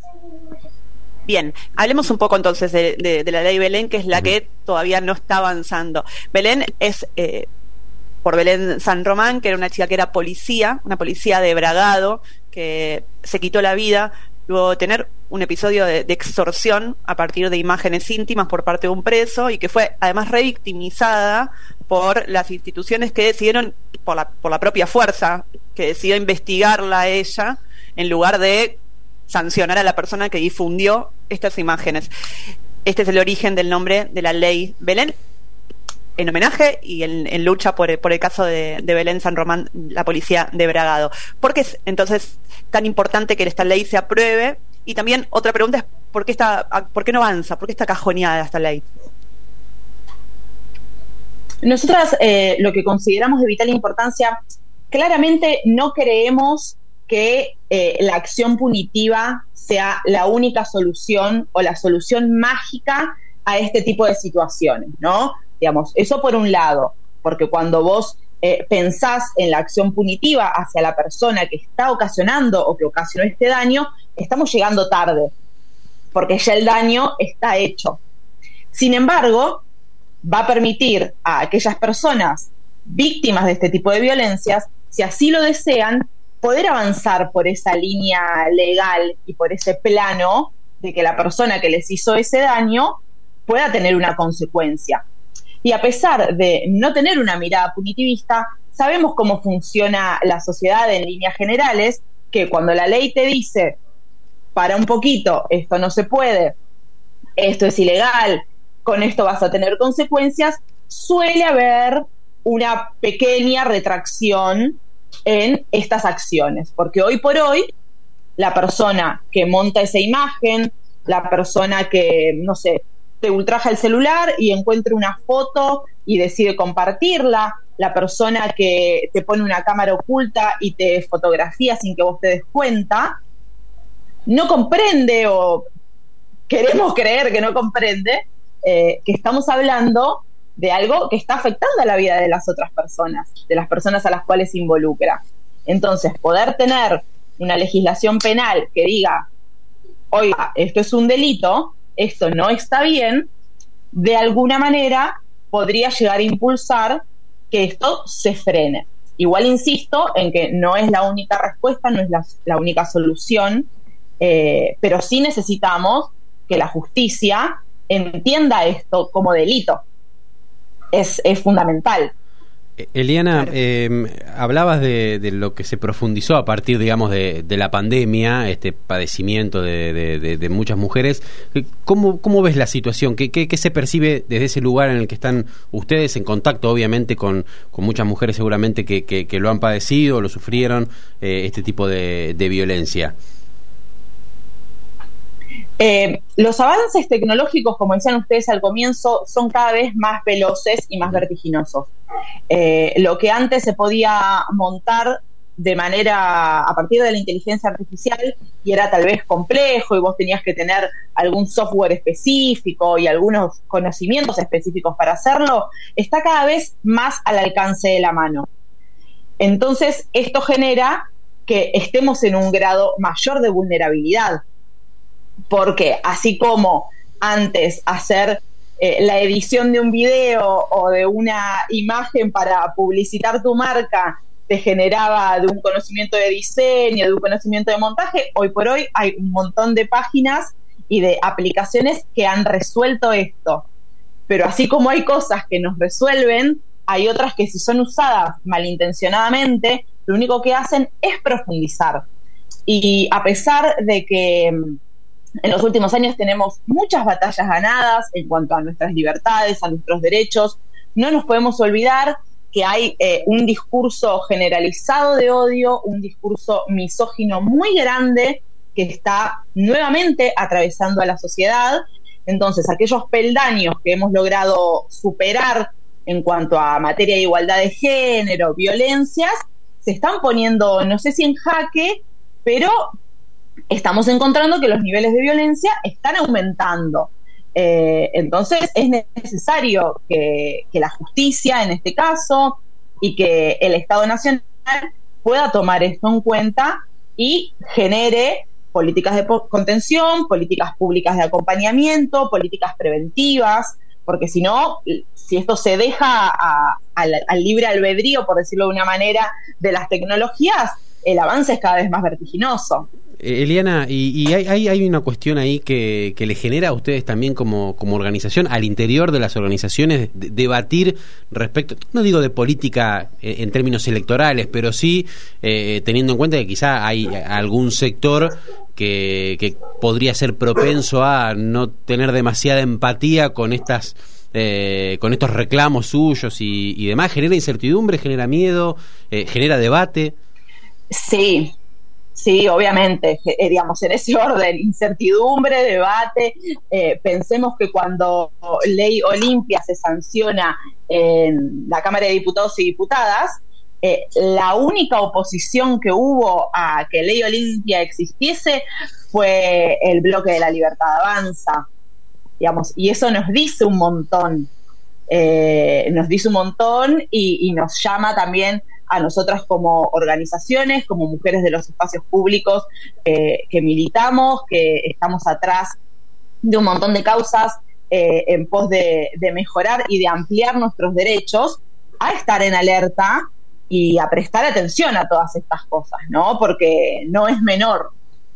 D: Bien, hablemos un poco entonces de la Ley Belén, que es la que todavía no está avanzando. Belén es por Belén San Román, que era una chica que era policía, una policía de Bragado, que se quitó la vida luego de tener un episodio de extorsión a partir de imágenes íntimas por parte de un preso, y que fue además revictimizada por las instituciones que decidieron, por la propia fuerza, que decidió investigarla a ella en lugar de sancionar a la persona que difundió estas imágenes. Este es el origen del nombre de la Ley Belén, en homenaje y en lucha por el caso de Belén San Román, la policía de Bragado. ¿Por qué es entonces tan importante que esta ley se apruebe? Y también otra pregunta es ¿por qué no avanza? ¿Por qué está cajoneada esta ley?
G: Nosotras lo que consideramos de vital importancia, claramente no creemos que la acción punitiva sea la única solución o la solución mágica a este tipo de situaciones, ¿no? Digamos, eso por un lado, porque cuando vos pensás en la acción punitiva hacia la persona que está ocasionando o que ocasionó este daño, estamos llegando tarde, porque ya el daño está hecho. Sin embargo, va a permitir a aquellas personas víctimas de este tipo de violencias, si así lo desean, poder avanzar por esa línea legal y por ese plano de que la persona que les hizo ese daño pueda tener una consecuencia. Y a pesar de no tener una mirada punitivista, sabemos cómo funciona la sociedad en líneas generales, que cuando la ley te dice, para un poquito, esto no se puede, esto es ilegal, con esto vas a tener consecuencias, suele haber una pequeña retracción en estas acciones, porque hoy por hoy la persona que monta esa imagen, la persona que, no sé, te ultraja el celular y encuentra una foto y decide compartirla, la persona que te pone una cámara oculta y te fotografía sin que vos te des cuenta, no comprende, o queremos creer que no comprende, que estamos hablando de algo que está afectando a la vida de las otras personas, de las personas a las cuales se involucra. Entonces, poder tener una legislación penal que diga oiga, esto es un delito, esto no está bien, de alguna manera podría llegar a impulsar que esto se frene. Igual insisto en que no es la única respuesta, no es la única solución, pero sí necesitamos que la justicia entienda esto como delito. Es fundamental.
C: Eliana, hablabas de lo que se profundizó a partir, digamos, de la pandemia, este padecimiento de muchas mujeres. ¿Cómo ves la situación? ¿Qué se percibe desde ese lugar en el que están ustedes en contacto, obviamente, con muchas mujeres seguramente que lo han padecido, lo sufrieron, este tipo de violencia?
G: Los avances tecnológicos, como decían ustedes al comienzo, son cada vez más veloces y más vertiginosos. Lo que antes se podía montar de manera a partir de la inteligencia artificial y era tal vez complejo y vos tenías que tener algún software específico y algunos conocimientos específicos para hacerlo, está cada vez más al alcance de la mano. Entonces, esto genera que estemos en un grado mayor de vulnerabilidad. Porque así como antes hacer la edición de un video o de una imagen para publicitar tu marca te generaba de un conocimiento de diseño, de un conocimiento de montaje, hoy por hoy hay un montón de páginas y de aplicaciones que han resuelto esto. Pero así como hay cosas que nos resuelven, hay otras que si son usadas malintencionadamente, lo único que hacen es profundizar. Y a pesar de que en los últimos años tenemos muchas batallas ganadas en cuanto a nuestras libertades, a nuestros derechos, no nos podemos olvidar que hay un discurso generalizado de odio, un discurso misógino muy grande que está nuevamente atravesando a la sociedad. Entonces, aquellos peldaños que hemos logrado superar en cuanto a materia de igualdad de género, violencias, se están poniendo, no sé si en jaque, pero estamos encontrando que los niveles de violencia están aumentando. Entonces es necesario que la justicia, en este caso, y que el Estado Nacional pueda tomar esto en cuenta y genere políticas de contención, políticas públicas de acompañamiento, políticas preventivas, porque si no, si esto se deja al libre albedrío, por decirlo de una manera, de las tecnologías, el avance es cada vez más vertiginoso.
C: Eliana, y hay una cuestión ahí que le genera a ustedes también como organización, al interior de las organizaciones, debatir respecto, no digo de política en términos electorales, pero sí teniendo en cuenta que quizá hay algún sector que podría ser propenso a no tener demasiada empatía con estas con estos reclamos suyos y demás. ¿Genera incertidumbre, genera miedo, genera debate?
G: Sí, obviamente, digamos, en ese orden, incertidumbre, debate. Pensemos que cuando Ley Olimpia se sanciona en la Cámara de Diputados y Diputadas, la única oposición que hubo a que Ley Olimpia existiese fue el bloque de la Libertad Avanza, digamos, y eso nos dice un montón, y nos llama también a nosotras como organizaciones, como mujeres de los espacios públicos que militamos, que estamos atrás de un montón de causas en pos de mejorar y de ampliar nuestros derechos, a estar en alerta y a prestar atención a todas estas cosas, ¿no? Porque no es menor.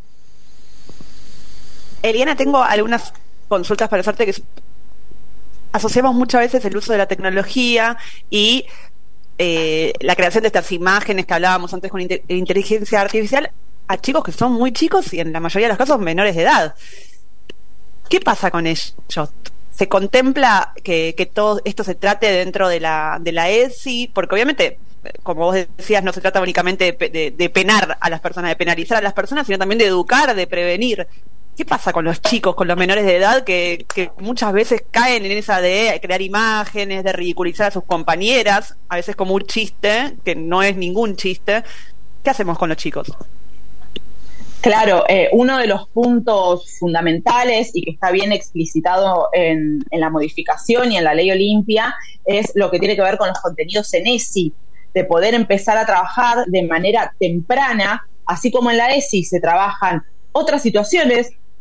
D: Eliana, tengo algunas consultas para hacerte, que asociamos muchas veces el uso de la tecnología y la creación de estas imágenes que hablábamos antes con inteligencia artificial a chicos que son muy chicos y en la mayoría de los casos menores de edad. ¿Qué pasa con ellos? ¿Se contempla que todo esto se trate dentro de la ESI? Porque obviamente, como vos decías, no se trata únicamente de penar a las personas, de penalizar a las personas, sino también de educar, de prevenir. ¿Qué pasa con los chicos, con los menores de edad que muchas veces caen en esa de crear imágenes, de ridiculizar a sus compañeras, a veces como un chiste, que no es ningún chiste? ¿Qué hacemos con los chicos?
G: Claro, uno de los puntos fundamentales y que está bien explicitado en la modificación y en la Ley Olimpia es lo que tiene que ver con los contenidos en ESI, de poder empezar a trabajar de manera temprana, así como en la ESI se trabajan otras situaciones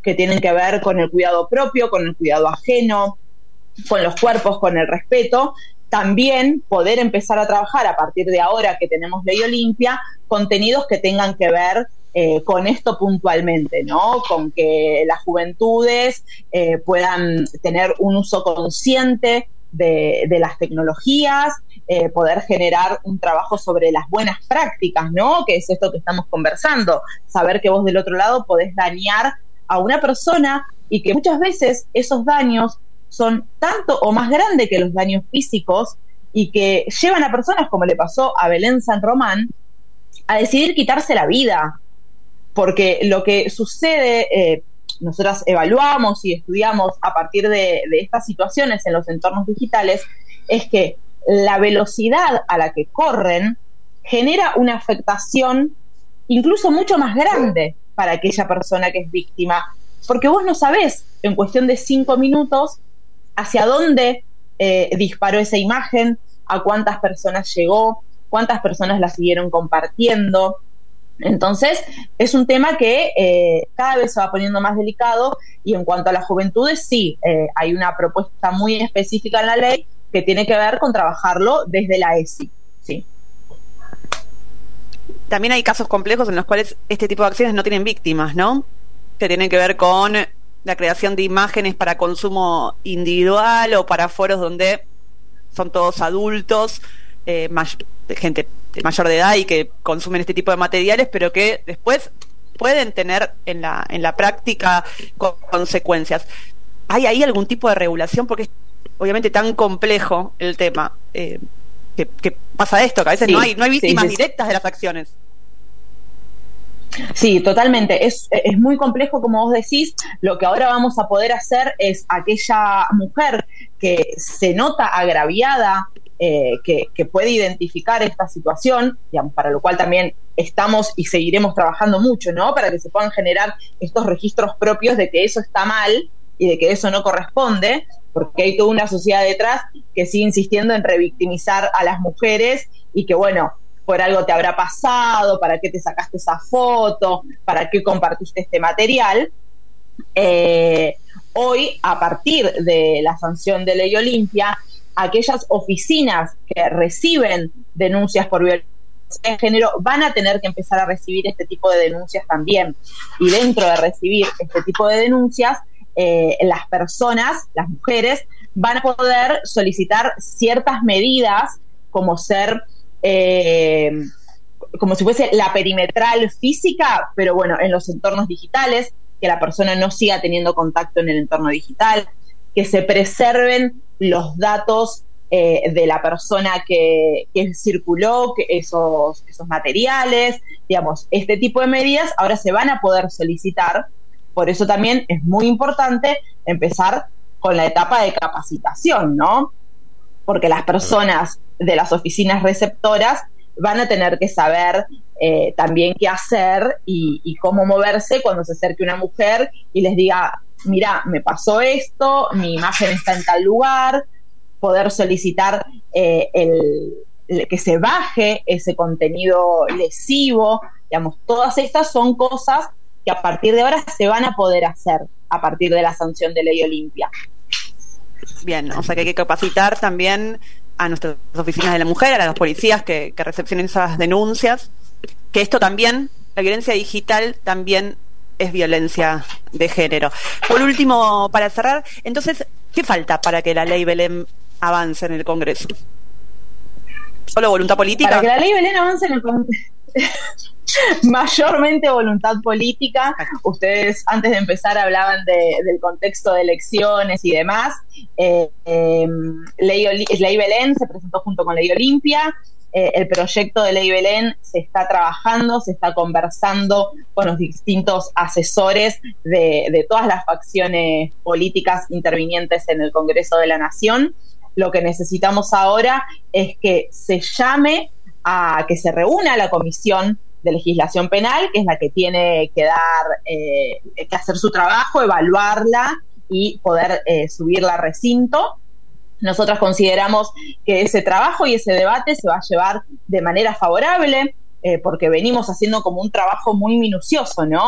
G: que tienen que ver con el cuidado propio, con el cuidado ajeno, con los cuerpos, con el respeto. También poder empezar a trabajar a partir de ahora que tenemos Ley Olimpia, contenidos que tengan que ver con esto puntualmente, ¿no? Con que las juventudes puedan tener un uso consciente de las tecnologías, poder generar un trabajo sobre las buenas prácticas, ¿no? Que es esto que estamos conversando, saber que vos del otro lado podés dañar a una persona y que muchas veces esos daños son tanto o más grandes que los daños físicos y que llevan a personas, como le pasó a Belén San Román, a decidir quitarse la vida. Porque lo que sucede, nosotras evaluamos y estudiamos a partir de estas situaciones en los entornos digitales, es que la velocidad a la que corren genera una afectación incluso mucho más grande para aquella persona que es víctima, porque vos no sabés en cuestión de 5 minutos hacia dónde disparó esa imagen, a cuántas personas llegó, cuántas personas la siguieron compartiendo. Entonces, es un tema que cada vez se va poniendo más delicado, y en cuanto a las juventudes, sí, hay una propuesta muy específica en la ley que tiene que ver con trabajarlo desde la ESI, sí.
D: También hay casos complejos en los cuales este tipo de acciones no tienen víctimas, ¿no? Que tienen que ver con la creación de imágenes para consumo individual o para foros donde son todos adultos, gente mayor de edad y que consumen este tipo de materiales, pero que después pueden tener en la práctica consecuencias. ¿Hay ahí algún tipo de regulación? Porque es obviamente tan complejo el tema, que pasa esto, que a veces sí, no hay víctimas directas de las acciones.
G: Sí, totalmente. Es muy complejo, como vos decís. Lo que ahora vamos a poder hacer es aquella mujer que se nota agraviada, que puede identificar esta situación, digamos, para lo cual también estamos y seguiremos trabajando mucho, ¿no? Para que se puedan generar estos registros propios de que eso está mal y de que eso no corresponde, porque hay toda una sociedad detrás que sigue insistiendo en revictimizar a las mujeres y que, bueno, por algo te habrá pasado, para qué te sacaste esa foto, para qué compartiste este material. Hoy, a partir de la sanción de Ley Olimpia, aquellas oficinas que reciben denuncias por violencia de género van a tener que empezar a recibir este tipo de denuncias también. Y dentro de recibir este tipo de denuncias, las personas, las mujeres, van a poder solicitar ciertas medidas, como ser como si fuese la perimetral física, pero bueno, en los entornos digitales, que la persona no siga teniendo contacto en el entorno digital, que se preserven los datos de la persona que circuló, que esos materiales, digamos, este tipo de medidas ahora se van a poder solicitar. Por eso también es muy importante empezar con la etapa de capacitación, ¿no? Porque las personas de las oficinas receptoras van a tener que saber también qué hacer y cómo moverse cuando se acerque una mujer y les diga, mira, me pasó esto, mi imagen está en tal lugar, poder solicitar que se baje ese contenido lesivo, digamos, todas estas son cosas que a partir de ahora se van a poder hacer a partir de la sanción de Ley Olimpia.
D: Bien, o sea que hay que capacitar también a nuestras oficinas de la mujer, a las policías que recepcionen esas denuncias, que esto también, la violencia digital también es violencia de género. Por último, para cerrar, entonces, ¿qué falta para que la ley Belén avance en el Congreso? ¿Solo voluntad política?
G: Para que la ley Belén avance en el Congreso, mayormente voluntad política. Ustedes antes de empezar hablaban del contexto de elecciones y demás. Ley Belén se presentó junto con Ley Olimpia. El proyecto de Ley Belén se está trabajando, se está conversando con los distintos asesores de todas las facciones políticas intervinientes en el Congreso de la Nación. Lo que necesitamos ahora es que se llame a que se reúna la Comisión de Legislación Penal, que es la que tiene que que hacer su trabajo, evaluarla y poder subirla a recinto. Nosotras consideramos que ese trabajo y ese debate se va a llevar de manera favorable, porque venimos haciendo como un trabajo muy minucioso, ¿no?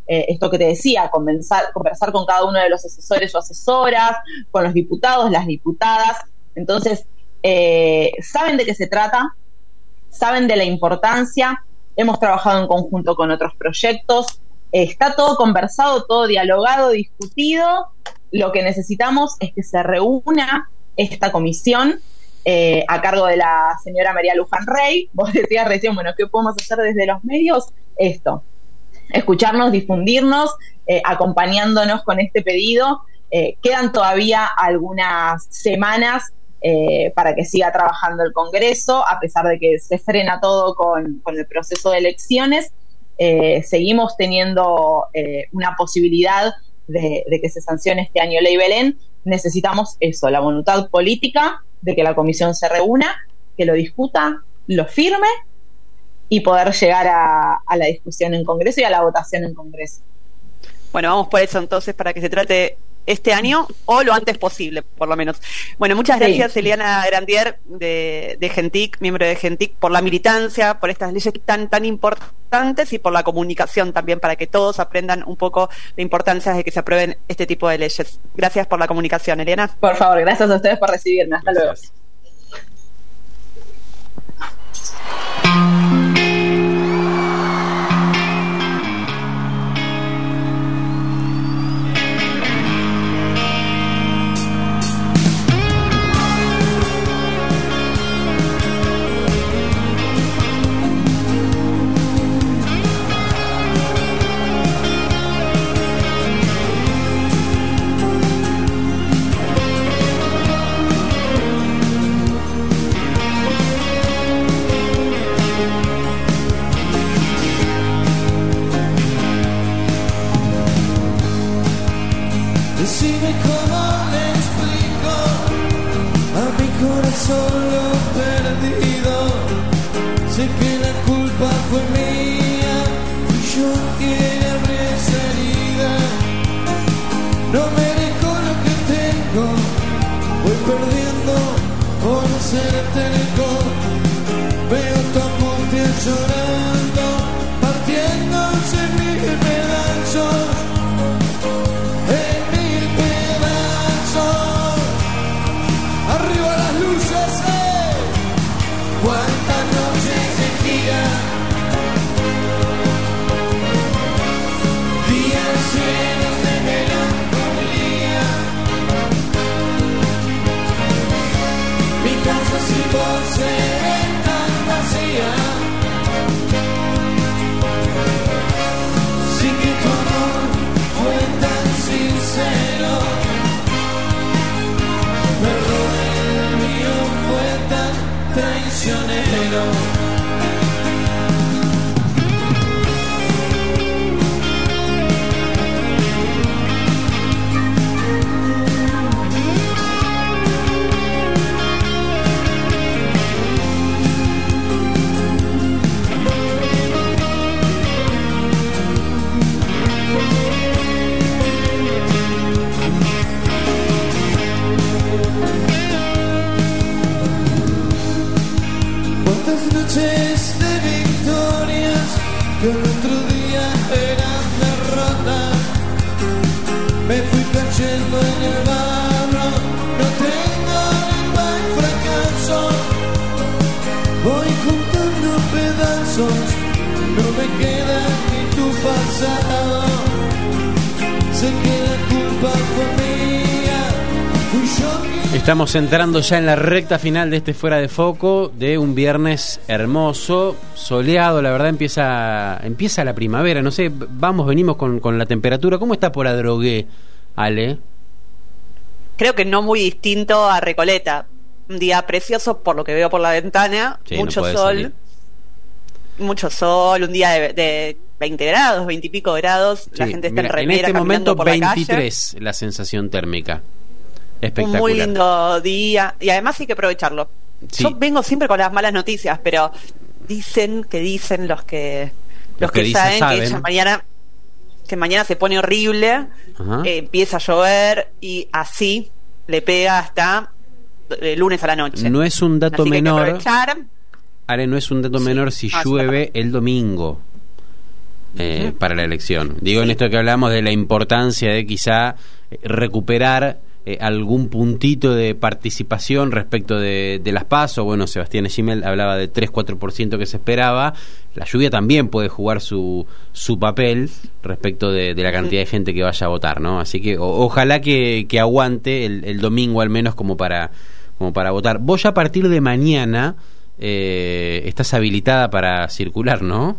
G: esto que te decía, conversar con cada uno de los asesores o asesoras, con los diputados, las diputadas. Entonces, saben de qué se trata, saben de la importancia, hemos trabajado en conjunto con otros proyectos, está todo conversado, todo dialogado, discutido. Lo que necesitamos es que se reúna esta comisión a cargo de la señora María Luján Rey. Vos decías recién, bueno, ¿qué podemos hacer desde los medios? Esto, escucharnos, difundirnos, acompañándonos con este pedido. Quedan todavía algunas semanas para que siga trabajando el Congreso, a pesar de que se frena todo con el proceso de elecciones. Seguimos teniendo una posibilidad de que se sancione este año Ley Belén. Necesitamos eso, la voluntad política de que la comisión se reúna, que lo discuta, lo firme y poder llegar a la discusión en Congreso y a la votación en Congreso.
D: Bueno, vamos por eso entonces, para que se trate este año o lo antes posible, por lo menos. Bueno, muchas gracias, Eliana Grandier de Gentic, miembro de Gentic, por la militancia, por estas leyes tan importantes y por la comunicación también, para que todos aprendan un poco la importancia de que se aprueben este tipo de leyes. Gracias por la comunicación, Eliana.
G: Por favor, gracias a ustedes por recibirme. Hasta luego.
F: Decime cómo le explico a mi corazón lo perdido. Sé que la culpa fue mía, fui yo quien abrí esa herida. No merezco lo que tengo, voy perdiendo por ser terco. Veo tu angustia llorando, partiéndose en mil pedazos. Arriba las luces, cuántas noches de gira, días llenos de melancolía. Mi casa sin voz se ve tan vacía, sin que tu amor fue tan sincero. Perdón, el mío fue tan traicionero. Cuántas noches de victorias que el otro día eran derrotas. Me fui cayendo en el barro, no tengo lengua en fracaso. Voy juntando pedazos, no me queda ni tu pasado. Sé que la culpa fue mía, fui yo quien...
C: Estamos entrando ya en la recta final de este Fuera de Foco, de un viernes hermoso, soleado. La verdad empieza la primavera, no sé, venimos con la temperatura. ¿Cómo está por Adrogué, Ale?
D: Creo que no muy distinto a Recoleta. Un día precioso por lo que veo por la ventana,
C: Sí,
D: mucho
C: no
D: sol,
C: salir.
D: mucho sol, un día de 20 grados, 20 y pico grados, la
C: Sí,
D: gente está
C: mira,
D: en remera
C: este
D: caminando
C: momento
D: por la calle.
C: 23 la sensación térmica. Espectacular.
D: Un muy lindo día y además hay que aprovecharlo.
C: Sí.
D: Yo vengo siempre con las malas noticias, pero dicen los que
C: dicen
D: saben que mañana se pone horrible,
C: Ajá.
D: empieza a llover y así le pega hasta el lunes a la noche.
C: No es un dato
D: Así que hay que
C: menor.
D: aprovechar.
C: Ale, no es un dato menor si
D: Ah,
C: llueve el domingo. para la elección. Digo, en esto que hablamos de la importancia de quizá recuperar algún puntito de participación respecto de las PASO. Bueno, Sebastián Schimmel hablaba de 3-4% que se esperaba. La lluvia también puede jugar su papel respecto de la cantidad de gente que vaya a votar, ¿no? Así que ojalá que aguante el domingo al menos como para votar. Vos ya a partir de mañana estás habilitada para circular, ¿no?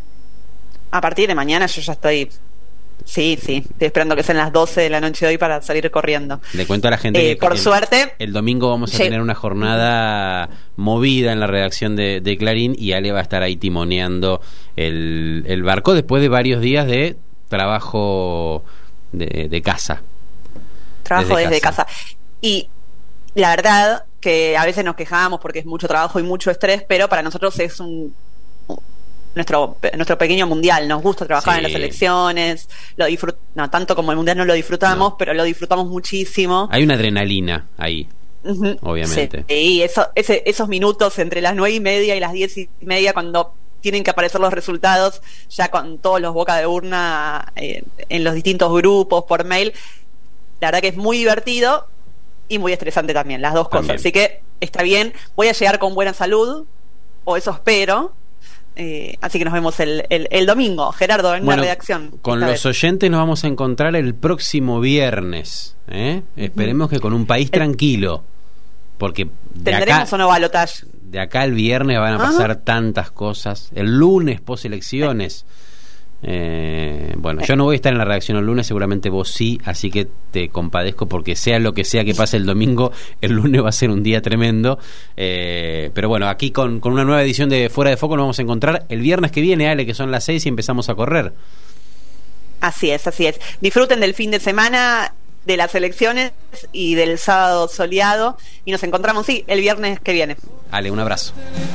D: A partir de mañana yo ya estoy... Sí, estoy esperando que sean las 12 de la noche de hoy para salir corriendo.
C: Le cuento a la gente que
D: por suerte
C: el domingo vamos a tener una jornada movida en la redacción de Clarín, y Ale va a estar ahí timoneando el barco después de varios días de trabajo de casa.
D: Trabajo desde casa. Y la verdad que a veces nos quejamos porque es mucho trabajo y mucho estrés, pero para nosotros es nuestro pequeño mundial. Nos gusta trabajar en las elecciones, tanto como el mundial no lo disfrutamos, pero lo disfrutamos muchísimo.
C: Hay una adrenalina ahí, obviamente.
D: Sí, esos minutos entre las 9:30 y las 10:30, cuando tienen que aparecer los resultados, ya con todos los boca de urna en los distintos grupos, por mail, la verdad que es muy divertido y muy estresante también, las dos cosas. Así que está bien, voy a llegar con buena salud, o eso espero. Así que nos vemos el domingo, Gerardo, en la redacción.
C: Con los oyentes nos vamos a encontrar el próximo viernes. Esperemos que con un país tranquilo, porque
D: tendremos un balotaje.
C: De acá al viernes van a pasar tantas cosas. El lunes post elecciones. Bueno, yo no voy a estar en la redacción el lunes, seguramente vos sí, así que te compadezco, porque sea lo que sea que pase el domingo, el lunes va a ser un día tremendo. Pero bueno, aquí con una nueva edición de Fuera de Foco nos vamos a encontrar el viernes que viene, Ale, que son las 6 y empezamos a correr.
D: Así es. Disfruten del fin de semana, de las elecciones y del sábado soleado, y nos encontramos, el viernes que viene.
C: Ale, un abrazo.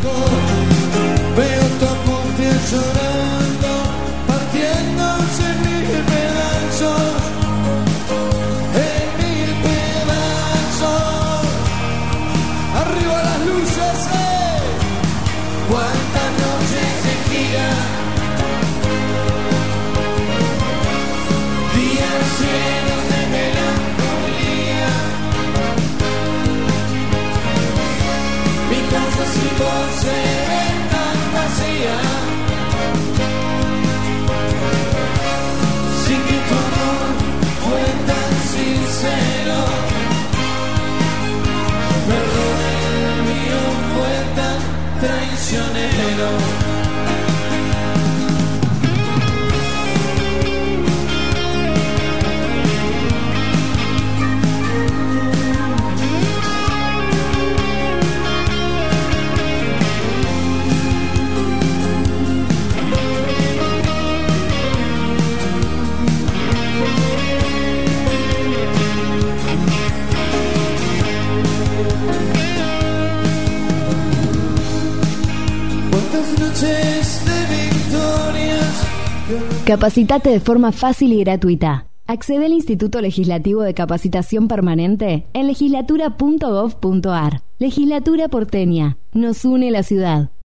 F: Cuántas noches de gira, días llenos de melancolía. Mi casa sin vos se ve tan vacía, sin que tu amor fue tan sincero. Perdón, el mío fue tan traicionero.
B: Capacitate de forma fácil y gratuita. Accede al Instituto Legislativo de Capacitación Permanente en legislatura.gov.ar. Legislatura porteña. Nos une la ciudad.